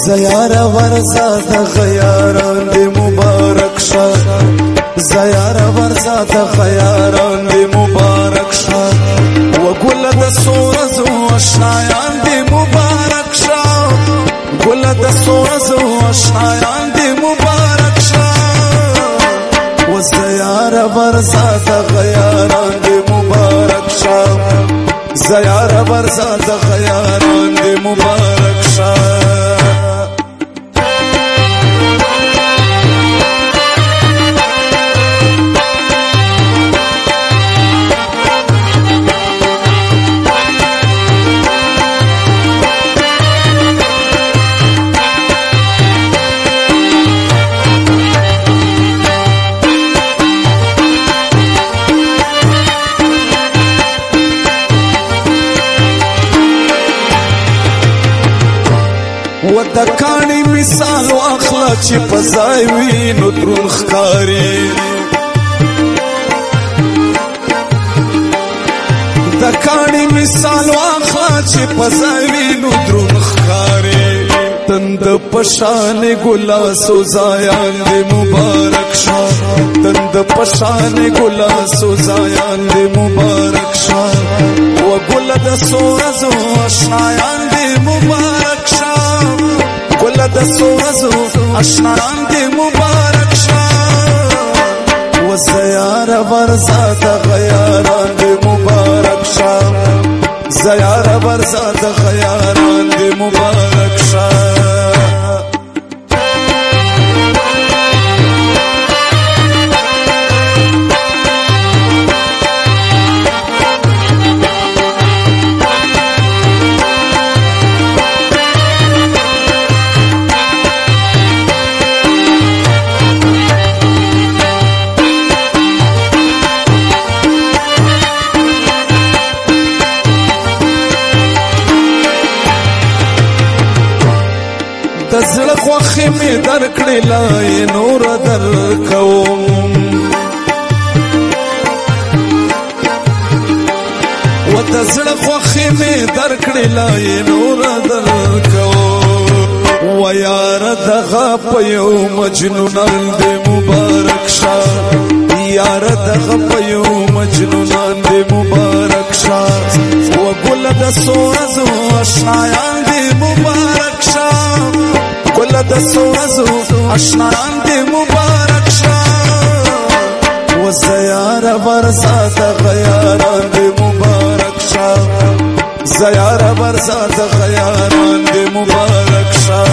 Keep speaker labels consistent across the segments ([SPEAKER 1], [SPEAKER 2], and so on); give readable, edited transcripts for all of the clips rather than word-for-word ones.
[SPEAKER 1] زیار ورزا د غیاران دی مبارک شا زیار ورزا د غیاران دی مبارک شا و ګل د سورزو اشنایان دی مبارک شا ګل د سورزو اشنایان دی مبارک شا و زیار ورزا د غیاران دی مبارک شا زیار ورزا د غیاران دی مبارک شا و د کاڼي مثال واخله چې په ځای وي نو دروند ښکاري د کاڼي مثال واخله چې په ځای وي نو دروند ښکاري تند په شان ګلا سوزایان دی مبارک شا تند په شان ګلا سوزایان دی مبارک شا و ګل د سورزو اشنایان دی مبارک شا ګل د سورزو اشنایان دی مبارک شا و زیار ورزا د غیاران دی مبارک شا زیار ورزا د غیاران دی مبارک شا د زړه خوښي مې درکړې لا یې نور درکوم و د زړه خوښي مې درکړې لا یې نور درکوم و یار دغه په یو مجنونان دی مبارک شا یار دغه په یو مجنونان دی مبارک شا و ګل د سورزو اشنایان دی مبارک شا ګل د سورزو اشنایان دی مبارک شا و زیار ورزا د غیاران دی مبارک شا زیار ورزا د غیاران دی مبارک شا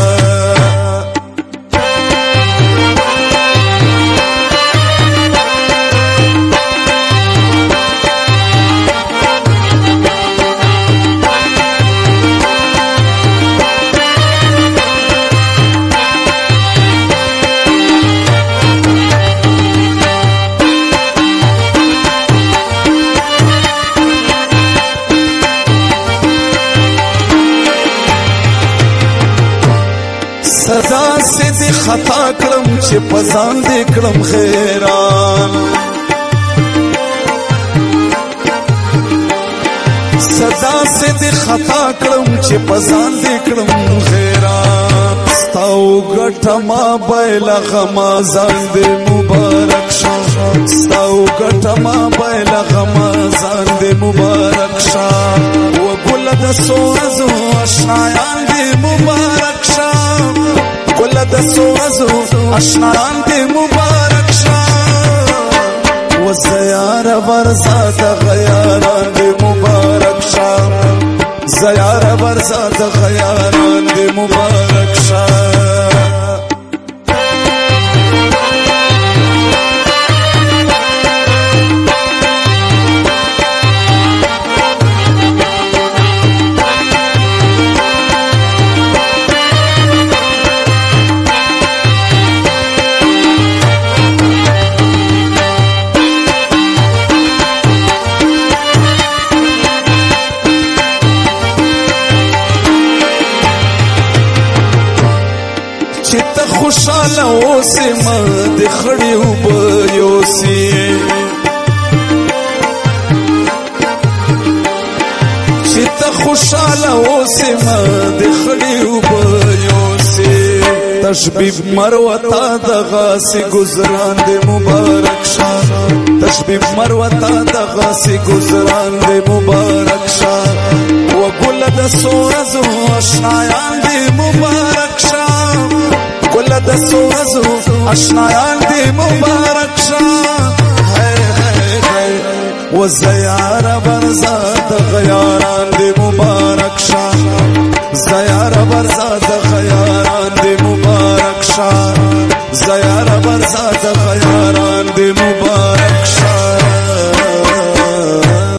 [SPEAKER 1] سزا سے دی خطا کړم چې پزان دی کړم خیران سزا سے دی خطا کړم چې پزان دی کړم خیران ستاو ګټه ما بیل غما ځان دی مبارک شا ستاو ګټه ما بیل غما ځان دی مبارک شا و ګل د سورزو اشنایان دی مبارک شا ګل د سورزو اشنایان دی مبارک شا و زیار ورزا د غیاران دی مبارک شا زیار ورزا د غیاران دی مبارک شا خوشاله اوسې ما د خړې اوبه یوسې چې ته خوشاله اوسې ما د خړې اوبه یوسې تشبیب مروتا دغاسی گزران دے مبارک شاہ تشبیب مروتا دغاسی گزران دے مبارک شاہ و گل د سورزو اشنایان دے مبارک شاہ گل د سورزو اشنایان دے مبارک شاہ و زیار برزاد غیاران دے مبارک شاہ زیار برزاد